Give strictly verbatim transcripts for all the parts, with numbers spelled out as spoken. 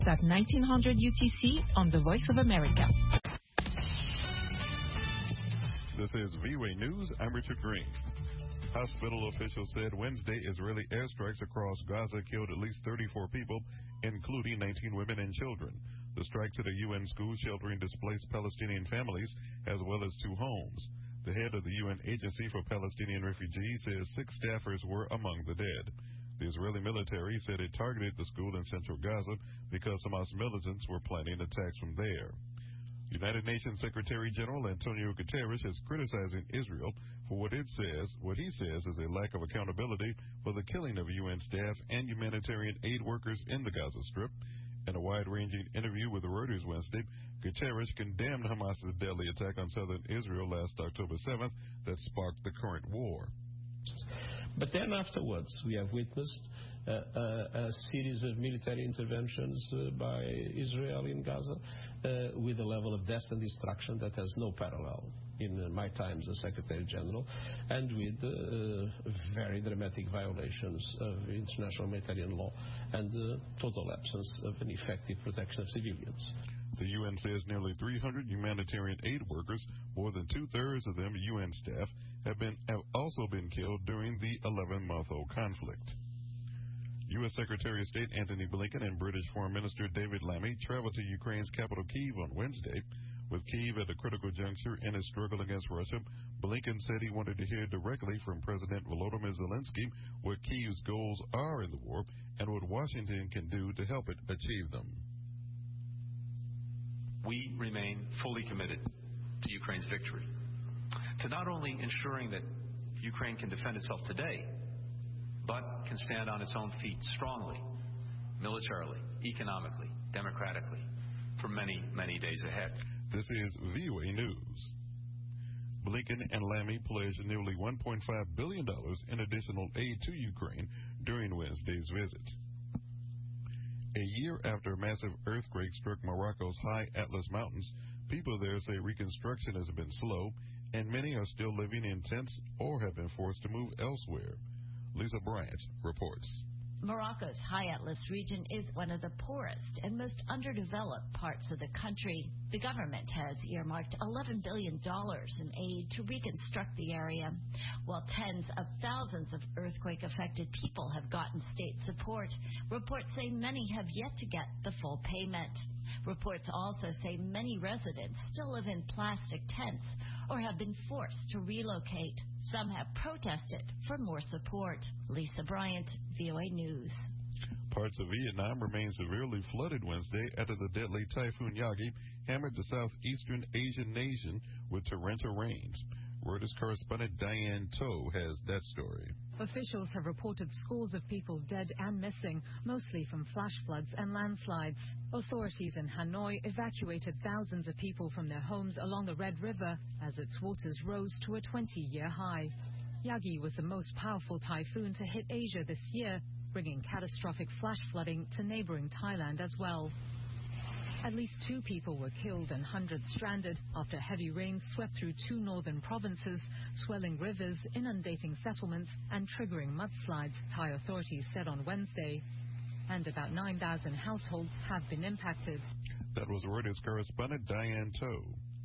At nineteen hundred U T C on the Voice of America. This is V O A News. I'm Richard Green. Hospital officials said Wednesday Israeli airstrikes across Gaza killed at least thirty-four people, including nineteen women and children. The strikes at a U N school sheltering displaced Palestinian families, as well as two homes. The head of the U N Agency for Palestinian Refugees says six staffers were among the dead. The Israeli military said it targeted the school in central Gaza because Hamas militants were planning attacks from there. United Nations Secretary General Antonio Guterres is criticizing Israel for what it says, what he says is a lack of accountability for the killing of U N staff and humanitarian aid workers in the Gaza Strip. In a wide-ranging interview with Reuters Wednesday, Guterres condemned Hamas's deadly attack on southern Israel last October seventh that sparked the current war. But then afterwards, we have witnessed uh, a, a series of military interventions uh, by Israel in Gaza uh, with a level of death and destruction that has no parallel in uh, my times as Secretary General, and with uh, very dramatic violations of international humanitarian law and uh, total absence of an effective protection of civilians. The U N says nearly three hundred humanitarian aid workers, more than two-thirds of them U N staff, have been have also been killed during the eleven-month-old conflict. U S Secretary of State Antony Blinken and British Foreign Minister David Lammy traveled to Ukraine's capital Kyiv on Wednesday. With Kyiv at a critical juncture in its struggle against Russia, Blinken said he wanted to hear directly from President Volodymyr Zelensky what Kyiv's goals are in the war and what Washington can do to help it achieve them. We remain fully committed to Ukraine's victory, to not only ensuring that Ukraine can defend itself today, but can stand on its own feet strongly, militarily, economically, democratically, for many, many days ahead. This is V O A News. Blinken and Lammy pledged nearly one point five billion dollars in additional aid to Ukraine during Wednesday's visit. A year after a massive earthquake struck Morocco's high Atlas Mountains, people there say reconstruction has been slow, and many are still living in tents or have been forced to move elsewhere. Lisa Bryant reports. Morocco's High Atlas region is one of the poorest and most underdeveloped parts of the country. The government has earmarked eleven billion dollars in aid to reconstruct the area, while tens of thousands of earthquake-affected people have gotten state support. Reports say many have yet to get the full payment. Reports also say many residents still live in plastic tents or have been forced to relocate. Some have protested for more support. Lisa Bryant, V O A News. Parts of Vietnam remain severely flooded Wednesday after the deadly Typhoon Yagi hammered the southeastern Asian nation with torrential rains. Reuters correspondent Diane To has that story. Officials have reported scores of people dead and missing, mostly from flash floods and landslides. Authorities in Hanoi evacuated thousands of people from their homes along the Red River as its waters rose to a twenty-year high. Yagi was the most powerful typhoon to hit Asia this year, bringing catastrophic flash flooding to neighboring Thailand as well. At least two people were killed and hundreds stranded after heavy rains swept through two northern provinces, swelling rivers, inundating settlements, and triggering mudslides, Thai authorities said on Wednesday. And about nine thousand households have been impacted. That was Reuters correspondent Diane To.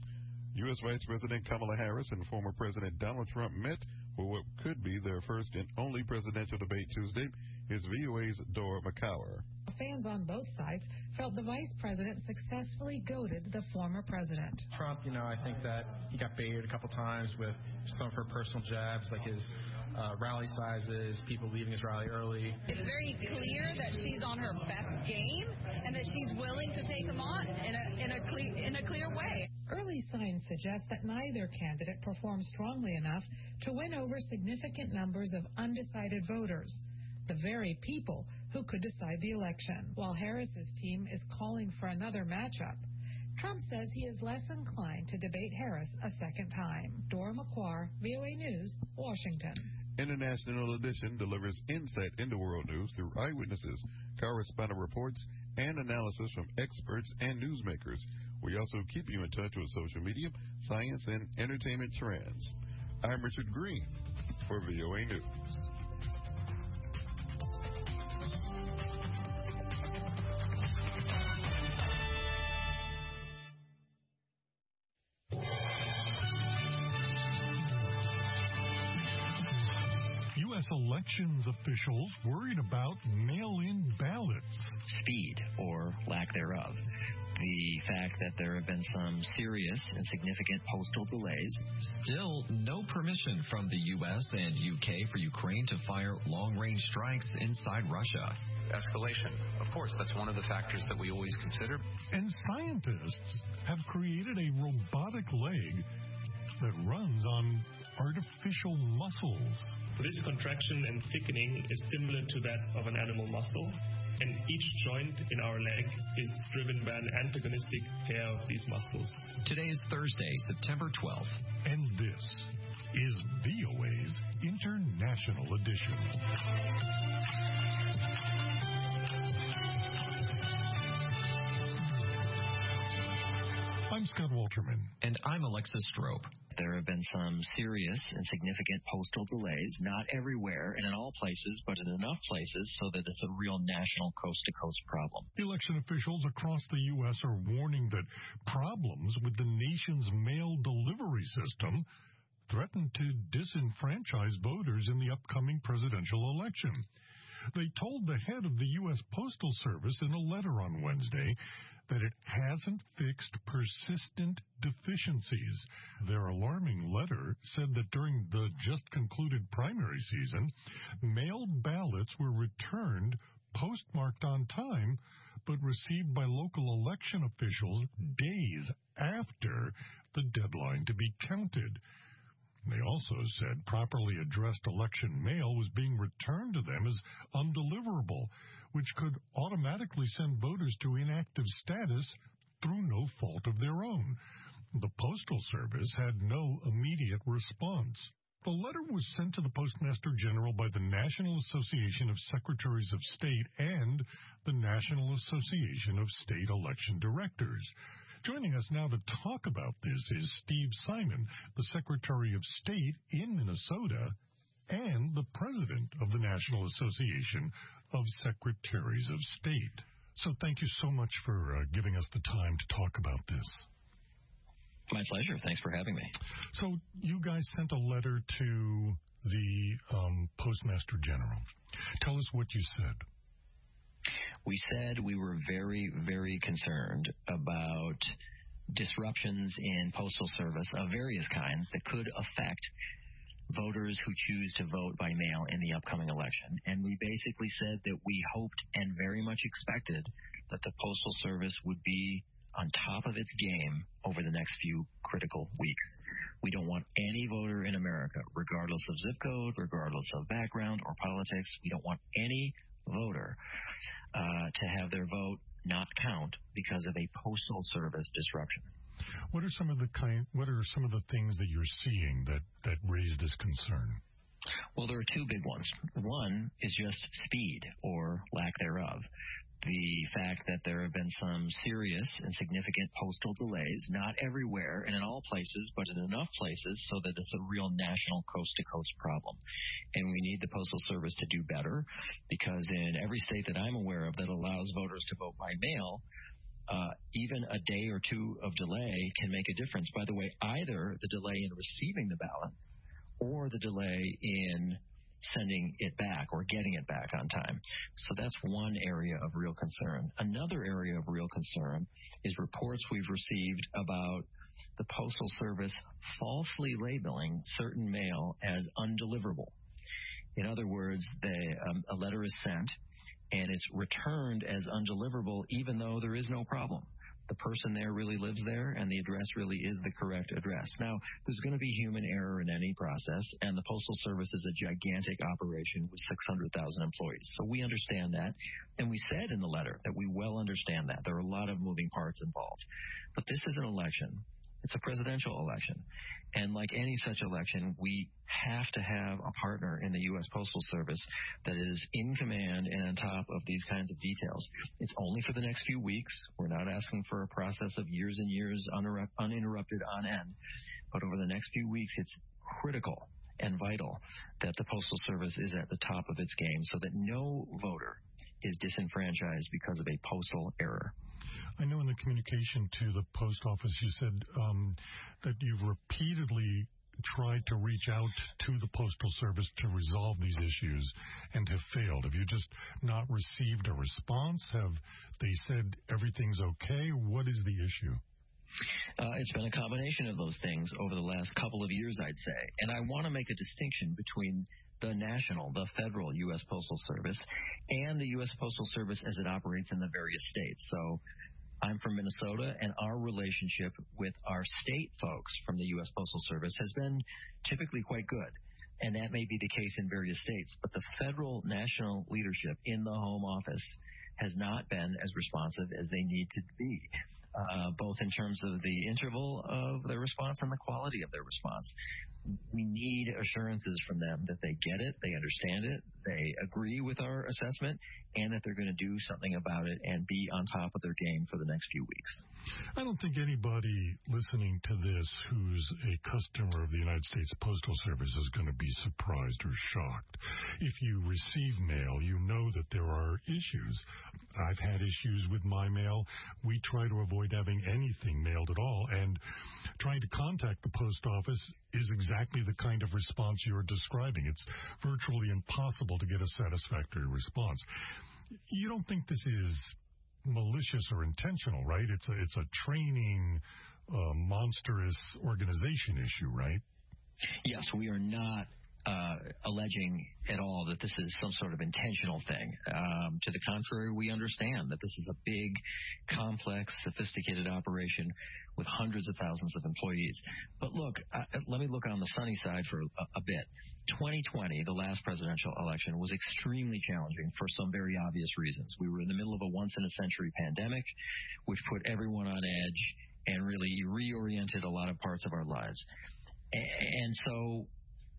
U S Vice President Kamala Harris and former President Donald Trump met for what could be their first and only presidential debate Tuesday. Here's V O A's Dora McCower. Fans on both sides felt the vice president successfully goaded the former president. Trump, you know, I think that he got baited a couple times with some of her personal jabs, like his uh, rally sizes, people leaving his rally early. It's very clear that she's on her best game and that she's willing to take him on in a, in a, cle- in a clear way. Early signs suggest that neither candidate performed strongly enough to win over significant numbers of undecided voters, the very people who could decide the election. While Harris's team is calling for another matchup, Trump says he is less inclined to debate Harris a second time. Dora McCower, V O A News, Washington. International Edition delivers insight into world news through eyewitnesses, correspondent reports, and analysis from experts and newsmakers. We also keep you in touch with social media, science, and entertainment trends. I'm Richard Green for V O A News. S elections officials worried about mail-in ballots. Speed, or lack thereof. The fact that there have been some serious and significant postal delays. Still, no permission from the U S and U K for Ukraine to fire long-range strikes inside Russia. Escalation. Of course, that's one of the factors that we always consider. And scientists have created a robotic leg that runs on artificial muscles. This contraction and thickening is similar to that of an animal muscle, and each joint in our leg is driven by an antagonistic pair of these muscles. Today is Thursday, September twelfth. And this is V O A's International Edition. I'm Scott Walterman. And I'm Alexis Strope. There have been some serious and significant postal delays, not everywhere and in all places, but in enough places so that it's a real national coast-to-coast problem. Election officials across the U S are warning that problems with the nation's mail delivery system threaten to disenfranchise voters in the upcoming presidential election. They told the head of the U S Postal Service in a letter on Wednesday that it hasn't fixed persistent deficiencies. Their alarming letter said that during the just-concluded primary season, mailed ballots were returned postmarked on time, but received by local election officials days after the deadline to be counted. They also said properly addressed election mail was being returned to them as undeliverable, which could automatically send voters to inactive status through no fault of their own. The Postal Service had no immediate response. The letter was sent to the Postmaster General by the National Association of Secretaries of State and the National Association of State Election Directors. Joining us now to talk about this is Steve Simon, the Secretary of State in Minnesota and the President of the National Association of Secretaries of State. So thank you so much for uh, giving us the time to talk about this. My pleasure. Thanks for having me. So you guys sent a letter to the um, Postmaster General. Tell us what you said. We said we were very, very concerned about disruptions in postal service of various kinds that could affect voters who choose to vote by mail in the upcoming election. And we basically said that we hoped and very much expected that the Postal Service would be on top of its game over the next few critical weeks. We don't want any voter in America, regardless of zip code, regardless of background or politics, we don't want any voter uh, to have their vote not count because of a Postal Service disruption. What are some of the kind? What are some of the things that you're seeing that, that raise this concern? Well, there are two big ones. One is just speed or lack thereof. The fact that there have been some serious and significant postal delays, not everywhere and in all places, but in enough places so that it's a real national coast-to-coast problem. And we need the Postal Service to do better because in every state that I'm aware of that allows voters to vote by mail, Uh, even a day or two of delay can make a difference. By the way, either the delay in receiving the ballot or the delay in sending it back or getting it back on time. So that's one area of real concern. Another area of real concern is reports we've received about the Postal Service falsely labeling certain mail as undeliverable. In other words, they, um, a letter is sent and it's returned as undeliverable even though there is no problem. The person there really lives there, and the address really is the correct address. Now, there's going to be human error in any process, and the Postal Service is a gigantic operation with six hundred thousand employees. So we understand that, and we said in the letter that we well understand that. There are a lot of moving parts involved. But this is an election. It's a presidential election. And like any such election, we have to have a partner in the U S Postal Service that is in command and on top of these kinds of details. It's only for the next few weeks. We're not asking for a process of years and years uninterrupted on end. But over the next few weeks, it's critical and vital that the Postal Service is at the top of its game so that no voter is disenfranchised because of a postal error. I know in the communication to the post office you said um, that you've repeatedly tried to reach out to the Postal Service to resolve these issues and have failed? Have you just not received a response? Have they said everything's okay? What is the issue? Uh, it's been a combination of those things over the last couple of years, I'd say. And I want to make a distinction between the national, the federal U S Postal Service, and the U S Postal Service as it operates in the various states. So I'm from Minnesota, and our relationship with our state folks from the U S Postal Service has been typically quite good. And that may be the case in various states. But the federal national leadership in the Home Office has not been as responsive as they need to be, uh, both in terms of the interval of their response and the quality of their response. We need assurances from them that they get it, they understand it, they agree with our assessment, and that they're going to do something about it and be on top of their game for the next few weeks. I don't think anybody listening to this who's a customer of the United States Postal Service is going to be surprised or shocked. If you receive mail, you know that there are issues. I've had issues with my mail. We try to avoid having anything mailed at all, and trying to contact the post office is exactly the kind of response you're describing. It's virtually impossible to get a satisfactory response. You don't think this is malicious or intentional, right? It's a, it's a training, uh, monstrous organization issue, right? Yes, we are not uh, alleging at all that this is some sort of intentional thing. Um, to the contrary, we understand that this is a big, complex, sophisticated operation with hundreds of thousands of employees. But look, uh, let me look on the sunny side for a, a bit. twenty twenty, the last presidential election, was extremely challenging for some very obvious reasons. We were in the middle of a once-in-a-century pandemic, which put everyone on edge and really reoriented a lot of parts of our lives. And so,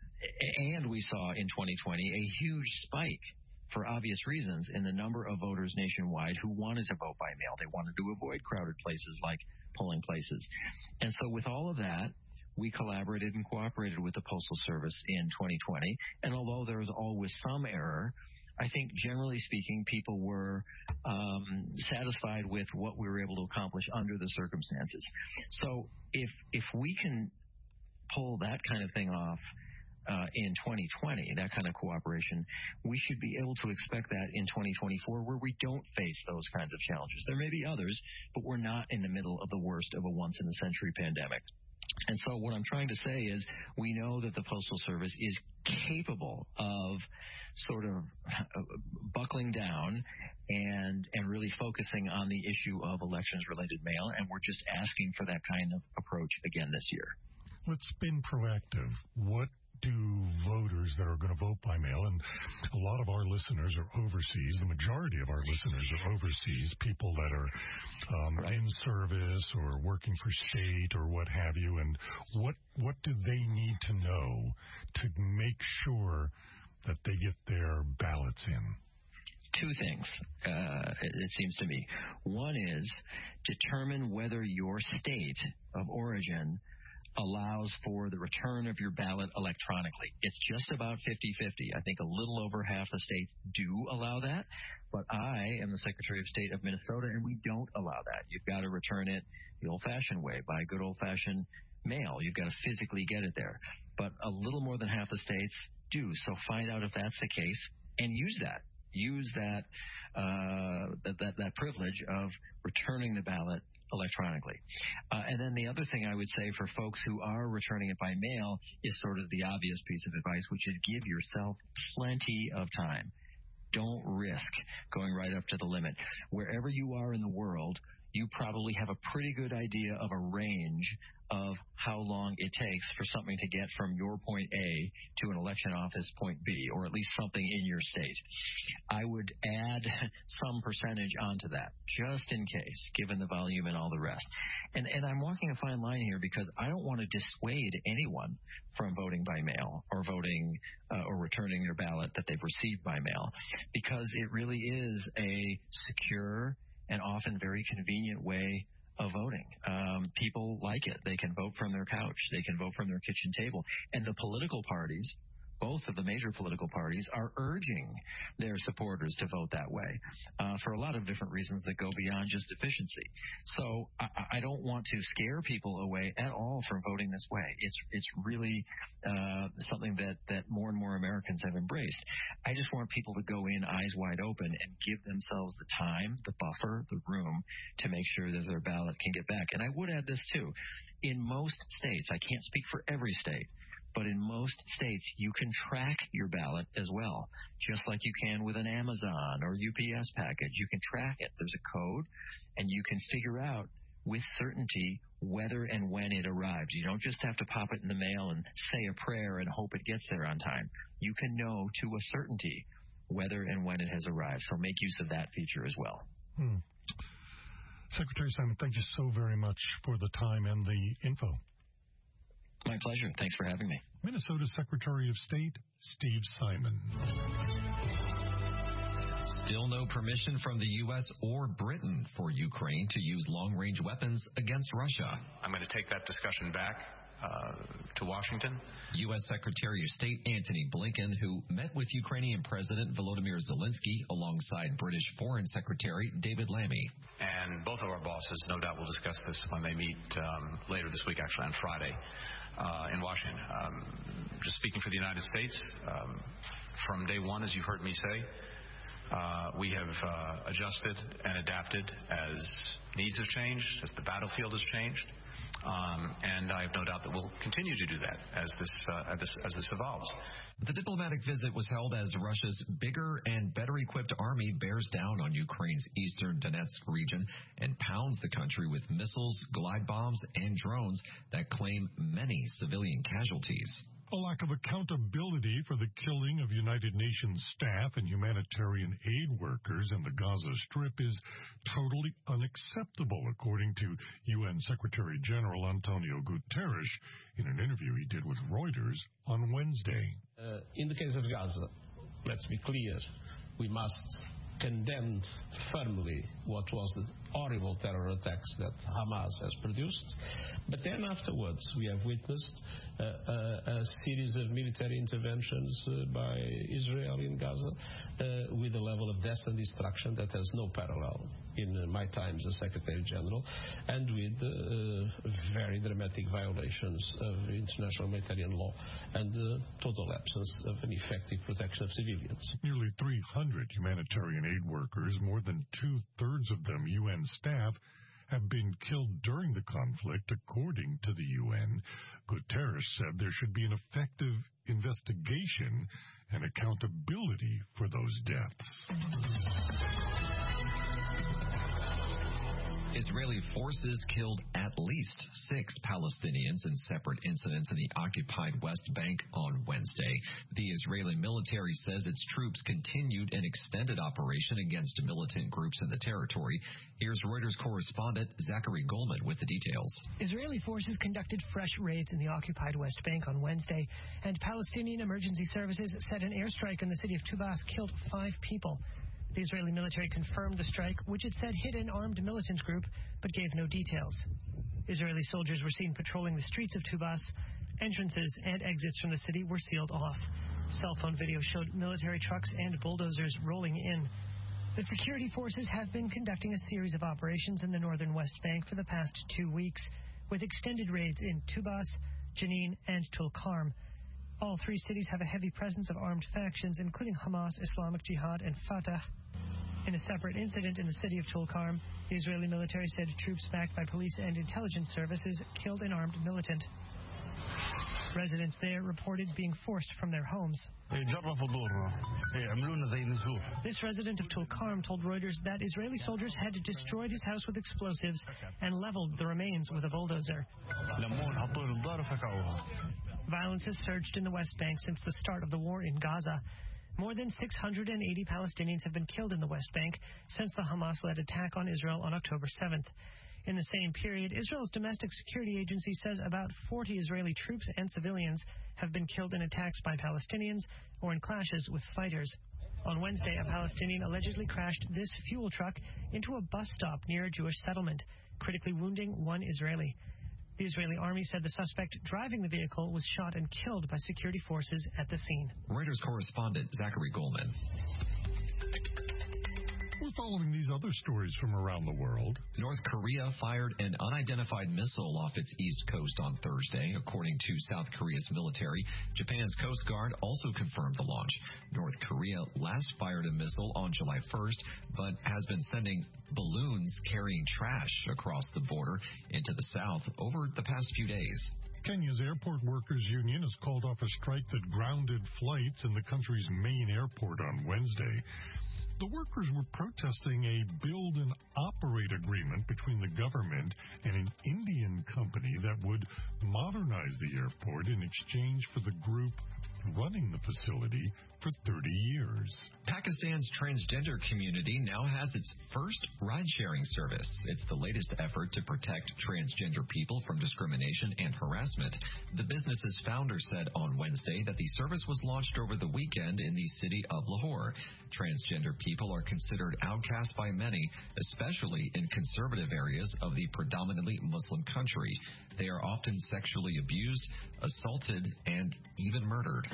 and we saw in twenty twenty a huge spike, for obvious reasons, in the number of voters nationwide who wanted to vote by mail. They wanted to avoid crowded places like polling places. And so with all of that, we collaborated and cooperated with the Postal Service in twenty twenty. And although there was always some error, I think generally speaking, people were um, satisfied with what we were able to accomplish under the circumstances. So if if we can pull that kind of thing off uh, in twenty twenty, that kind of cooperation, we should be able to expect that in twenty twenty-four, where we don't face those kinds of challenges. There may be others, but we're not in the middle of the worst of a once-in-a-century pandemic. And so what I'm trying to say is we know that the Postal Service is capable of sort of buckling down and and really focusing on the issue of elections-related mail, and we're just asking for that kind of approach again this year. Let's been proactive. What do voters that are going to vote by mail, and a lot of our listeners are overseas, the majority of our listeners are overseas, people that are um, right. in service or working for state or what have you, and what what do they need to know to make sure that they get their ballots in? Two things, uh, it, it seems to me. One is determine whether your state of origin allows for the return of your ballot electronically. It's just about fifty-fifty. I think a little over half the states do allow that, but I am the Secretary of State of Minnesota, and we don't allow that. You've got to return it the old-fashioned way, by good old-fashioned mail. You've got to physically get it there. But a little more than half the states do, so find out if that's the case and use that. Use that, uh, that, that, that privilege of returning the ballot electronically. Uh, and then the other thing I would say for folks who are returning it by mail is sort of the obvious piece of advice, which is give yourself plenty of time. Don't risk going right up to the limit. Wherever you are in the world, you probably have a pretty good idea of a range of how long it takes for something to get from your point A to an election office point B, or at least something in your state. I would add some percentage onto that, just in case, given the volume and all the rest. And, and I'm walking a fine line here because I don't want to dissuade anyone from voting by mail or voting uh, or returning their ballot that they've received by mail, because it really is a secure and often very convenient way of voting. Um, people like it. They can vote from their couch. They can vote from their kitchen table. And the political parties both of the major political parties are urging their supporters to vote that way uh, for a lot of different reasons that go beyond just efficiency. So I, I don't want to scare people away at all from voting this way. It's it's really uh, something that, that more and more Americans have embraced. I just want people to go in eyes wide open and give themselves the time, the buffer, the room to make sure that their ballot can get back. And I would add this too. In most states, I can't speak for every state, but in most states, you can track your ballot as well, just like you can with an Amazon or U P S package. You can track it. There's a code, and you can figure out with certainty whether and when it arrives. You don't just have to pop it in the mail and say a prayer and hope it gets there on time. You can know to a certainty whether and when it has arrived. So make use of that feature as well. Hmm. Secretary Simon, thank you so very much for the time and the info. My pleasure. Thanks for having me. Minnesota Secretary of State Steve Simon. Still no permission from the U S or Britain for Ukraine to use long-range weapons against Russia. I'm going to take that discussion back uh, to Washington. U S Secretary of State Antony Blinken, who met with Ukrainian President Volodymyr Zelensky alongside British Foreign Secretary David Lammy. And both of our bosses, no doubt, will discuss this when they meet um, later this week, actually on Friday. Uh, in Washington. Um, just speaking for the United States, um, from day one, as you've heard me say, uh, we have uh, adjusted and adapted as needs have changed, as the battlefield has changed, um, and I have no doubt that we'll continue to do that as this, uh, as this, as this evolves. The diplomatic visit was held as Russia's bigger and better-equipped army bears down on Ukraine's eastern Donetsk region and pounds the country with missiles, glide bombs, and drones that claim many civilian casualties. A lack of accountability for the killing of United Nations staff and humanitarian aid workers in the Gaza Strip is totally unacceptable, according to U N Secretary General Antonio Guterres in an interview he did with Reuters on Wednesday. Uh, in the case of Gaza, let's be clear, we must condemn firmly what was the horrible terror attacks that Hamas has produced. But then afterwards, we have witnessed uh, a, a series of military interventions uh, by Israel in Gaza uh, with a level of death and destruction that has no parallel in uh, my time as Secretary General, and with uh, very dramatic violations of international humanitarian law and uh, total absence of an effective protection of civilians. Nearly three hundred humanitarian aid workers, more than two-thirds of them U N staff, have been killed during the conflict, according to the U N. Guterres said there should be an effective investigation and accountability for those deaths. Israeli forces killed at least six Palestinians in separate incidents in the occupied West Bank on Wednesday. The Israeli military says its troops continued an extended operation against militant groups in the territory. Here's Reuters correspondent Zachary Goldman with the details. Israeli forces conducted fresh raids in the occupied West Bank on Wednesday, and Palestinian emergency services said an airstrike in the city of Tubas killed five people. The Israeli military confirmed the strike, which it said hit an armed militant group, but gave no details. Israeli soldiers were seen patrolling the streets of Tubas. Entrances and exits from the city were sealed off. Cell phone video showed military trucks and bulldozers rolling in. The security forces have been conducting a series of operations in the northern West Bank for the past two weeks, with extended raids in Tubas, Jenin, and Tulkarm. All three cities have a heavy presence of armed factions, including Hamas, Islamic Jihad, and Fatah. In a separate incident in the city of Tulkarm, the Israeli military said troops backed by police and intelligence services killed an armed militant. Residents there reported being forced from their homes. This resident of Tulkarm told Reuters that Israeli soldiers had destroyed his house with explosives and leveled the remains with a bulldozer. Violence has surged in the West Bank since the start of the war in Gaza. More than six hundred eighty Palestinians have been killed in the West Bank since the Hamas-led attack on Israel on October seventh. In the same period, Israel's domestic security agency says about forty Israeli troops and civilians have been killed in attacks by Palestinians or in clashes with fighters. On Wednesday, a Palestinian allegedly crashed this fuel truck into a bus stop near a Jewish settlement, critically wounding one Israeli. The Israeli army said the suspect driving the vehicle was shot and killed by security forces at the scene. Reuters correspondent Zachary Goldman. We're following these other stories from around the world. North Korea fired an unidentified missile off its east coast on Thursday, according to South Korea's military. Japan's Coast Guard also confirmed the launch. North Korea last fired a missile on July first, but has been sending balloons carrying trash across the border into the south over the past few days. Kenya's Airport Workers Union has called off a strike that grounded flights in the country's main airport on Wednesday. The workers were protesting a build and operate agreement between the government and an Indian company that would modernize the airport in exchange for the group running the facility for thirty years. Pakistan's transgender community now has its first ride-sharing service. It's the latest effort to protect transgender people from discrimination and harassment. The business's founder said on Wednesday that the service was launched over the weekend in the city of Lahore. Transgender people are considered outcast by many, especially in conservative areas of the predominantly Muslim country. They are often sexually abused, assaulted, and even murdered.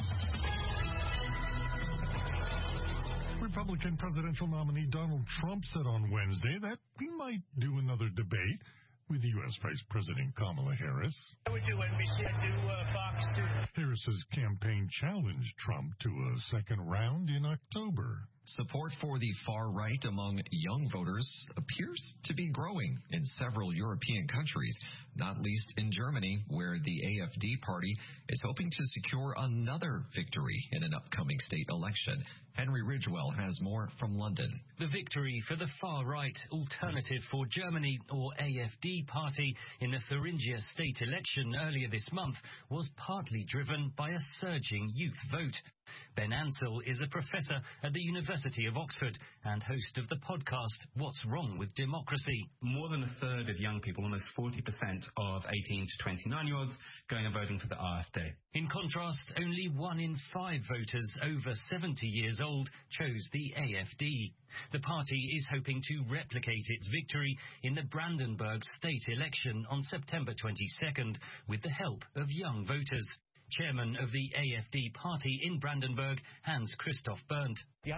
Republican presidential nominee Donald Trump said on Wednesday that he might do another debate with U S Vice President Kamala Harris. I would do N B C, I'd do uh, Fox too. Harris's campaign challenged Trump to a second round in October. Support for the far right among young voters appears to be growing in several European countries, not least in Germany, where the A F D party is hoping to secure another victory in an upcoming state election. Henry Ridgewell has more from London. The victory for the far-right Alternative for Germany, or A F D party, in the Thuringia state election earlier this month was partly driven by a surging youth vote. Ben Ansell is a professor at the University of Oxford and host of the podcast What's Wrong with Democracy? More than a third of young people, almost forty percent of eighteen to twenty-nine-year-olds, going and voting for the A F D. In contrast, only one in five voters over seventy years old chose the A F D. The party is hoping to replicate its victory in the Brandenburg state election on September twenty-second with the help of young voters. Chairman of the A F D party in Brandenburg, Hans-Christoph Berndt.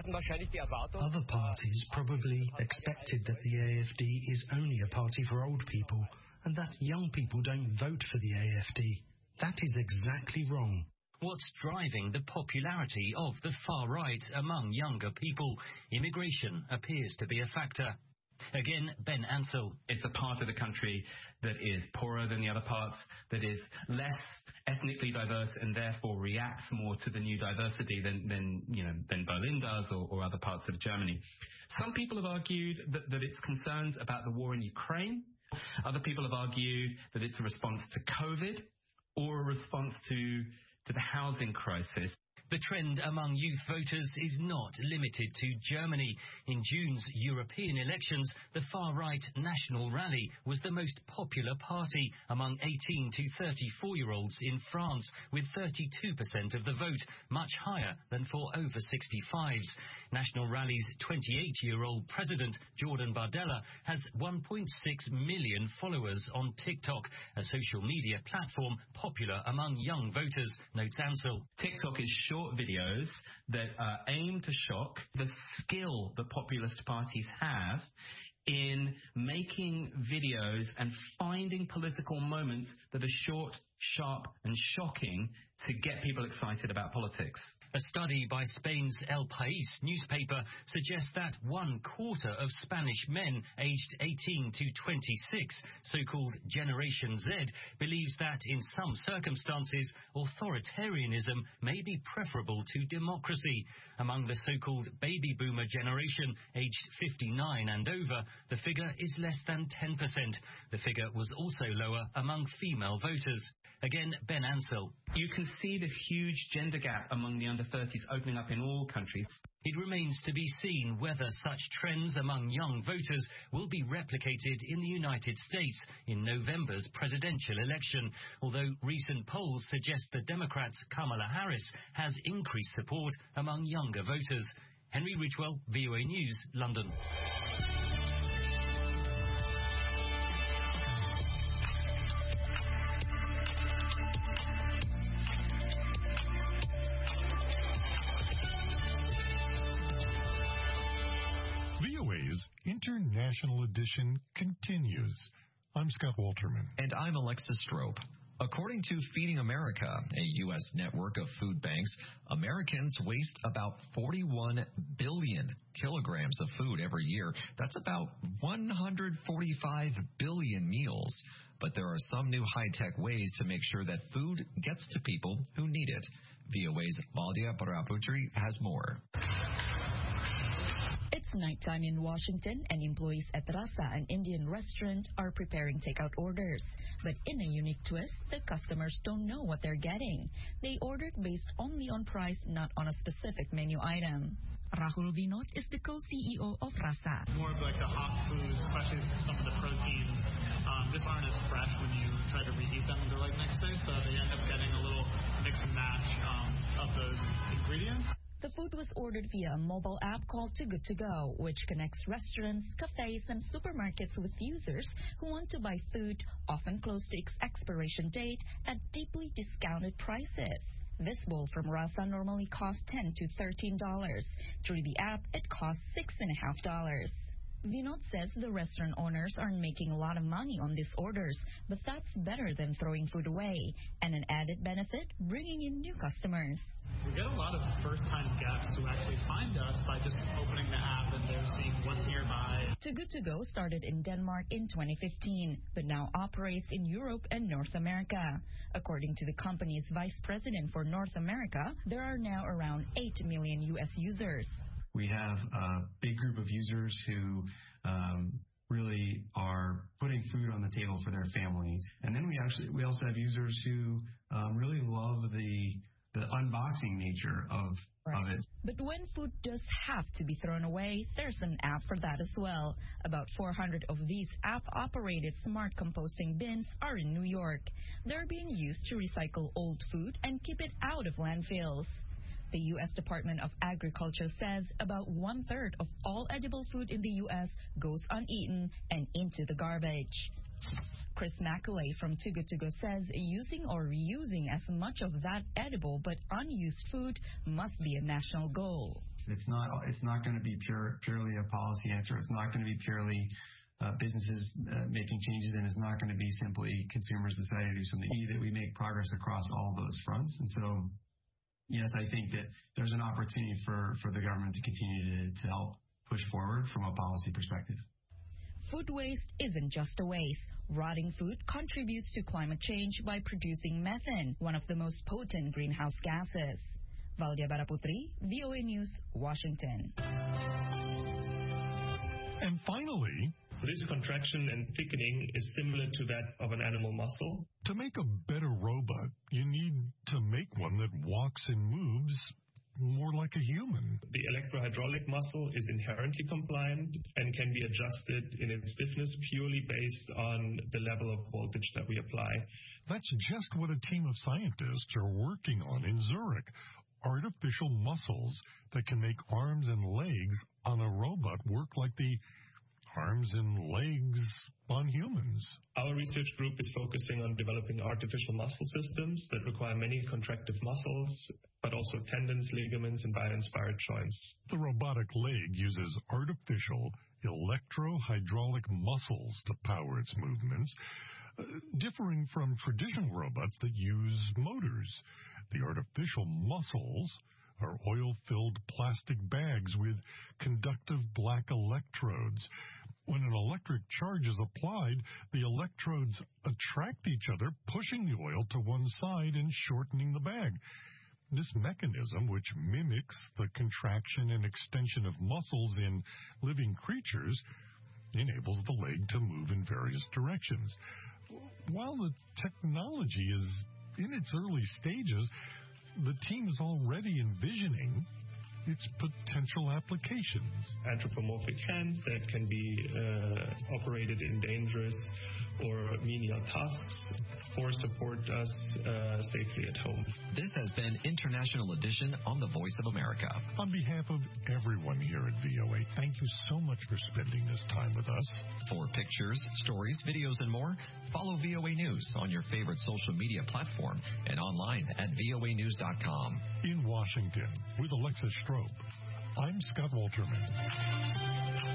Other parties probably expected that the A F D is only a party for old people and that young people don't vote for the A F D. That is exactly wrong. What's driving the popularity of the far right among younger people? Immigration appears to be a factor. Again, Ben Ansell. It's a part of the country that is poorer than the other parts, that is less ethnically diverse and therefore reacts more to the new diversity than, than you know, than Berlin does or, or other parts of Germany. Some people have argued that, that it's concerns about the war in Ukraine. Other people have argued that it's a response to COVID or a response to, to the housing crisis. The trend among youth voters is not limited to Germany. In June's European elections, the far-right National Rally was the most popular party among eighteen to thirty-four-year-olds in France, with thirty-two percent of the vote, much higher than for over sixty-fives. National Rally's twenty-eight-year-old president, Jordan Bardella, has one point six million followers on TikTok, a social media platform popular among young voters, notes Ansell. TikTok is short videos that uh, aim to shock. The skill that populist parties have in making videos and finding political moments that are short, sharp and shocking to get people excited about politics. A study by Spain's El País newspaper suggests that one quarter of Spanish men aged eighteen to twenty-six, so-called Generation Z, believes that in some circumstances authoritarianism may be preferable to democracy. Among the so-called baby boomer generation, aged fifty-nine and over, the figure is less than ten percent. The figure was also lower among female voters. Again, Ben Ansell. You can see this huge gender gap among the under thirties opening up in all countries. It remains to be seen whether such trends among young voters will be replicated in the United States in November's presidential election, although recent polls suggest the Democrats' Kamala Harris has increased support among younger voters. Henry Ridgewell, V O A News, London. International Edition continues. I'm Scott Walterman. And I'm Alexis Strope. According to Feeding America, a U S network of food banks, Americans waste about forty-one billion kilograms of food every year. That's about one hundred forty-five billion meals. But there are some new high-tech ways to make sure that food gets to people who need it. V O A's Valdia Paraputri has more. It's nighttime in Washington, and employees at Rasa, an Indian restaurant, are preparing takeout orders. But in a unique twist, the customers don't know what they're getting. They ordered based only on price, not on a specific menu item. Rahul Vinod is the co-C E O of Rasa. More of like the hot foods, especially some of the proteins, um, just aren't as fresh when you try to reheat them the like next day, so they end up getting a little mix and match um, of those ingredients. The food was ordered via a mobile app called Too Good To Go, which connects restaurants, cafes, and supermarkets with users who want to buy food, often close to its expiration date, at deeply discounted prices. This bowl from Rasa normally costs ten to thirteen dollars. Through the app, it costs six and a half dollars. Vinod says the restaurant owners aren't making a lot of money on these orders, but that's better than throwing food away, and an added benefit, bringing in new customers. We get a lot of first-time guests who actually find us by just opening the app and they're seeing what's nearby. Too Good To Go started in Denmark in twenty fifteen, but now operates in Europe and North America. According to the company's vice president for North America, there are now around eight million U S users. We have a big group of users who um, really are putting food on the table for their families. And then we actually we also have users who um, really love the the unboxing nature of, right. of it. But when food does have to be thrown away, there's an app for that as well. About four hundred of these app-operated smart composting bins are in New York. They're being used to recycle old food and keep it out of landfills. The U S Department of Agriculture says about one-third of all edible food in the U S goes uneaten and into the garbage. Chris McAuley from Too Good To Go says using or reusing as much of that edible but unused food must be a national goal. It's not It's not going to be pure, purely a policy answer. It's not going to be purely uh, businesses uh, making changes, and it's not going to be simply consumers deciding to do something. That we make progress across all those fronts. And so yes, I think that there's an opportunity for, for the government to continue to, to help push forward from a policy perspective. Food waste isn't just a waste. Rotting food contributes to climate change by producing methane, one of the most potent greenhouse gases. Valdia Paraputri, V O A News, Washington. And finally, this contraction and thickening is similar to that of an animal muscle. To make a better robot, you need to make one that walks and moves more like a human. The electrohydraulic muscle is inherently compliant and can be adjusted in its stiffness purely based on the level of voltage that we apply. That's just what a team of scientists are working on in Zurich. Artificial muscles that can make arms and legs on a robot work like the arms and legs on humans. Our research group is focusing on developing artificial muscle systems that require many contractive muscles, but also tendons, ligaments, and bio-inspired joints. The robotic leg uses artificial electrohydraulic muscles to power its movements, uh, differing from traditional robots that use motors. The artificial muscles are oil-filled plastic bags with conductive black electrodes. When an electric charge is applied, the electrodes attract each other, pushing the oil to one side and shortening the bag. This mechanism, which mimics the contraction and extension of muscles in living creatures, enables the leg to move in various directions. While the technology is in its early stages, the team is already envisioning its potential applications. Anthropomorphic hands that can be uh, operated in dangerous or menial tasks or support us uh, safely at home. This has been International Edition on the Voice of America. On behalf of everyone here at V O A, thank you so much for spending this time with us. For pictures, stories, videos, and more, follow V O A News on your favorite social media platform and online at V O A news dot com. In Washington, with Alexis Strope, I'm Scott Walterman.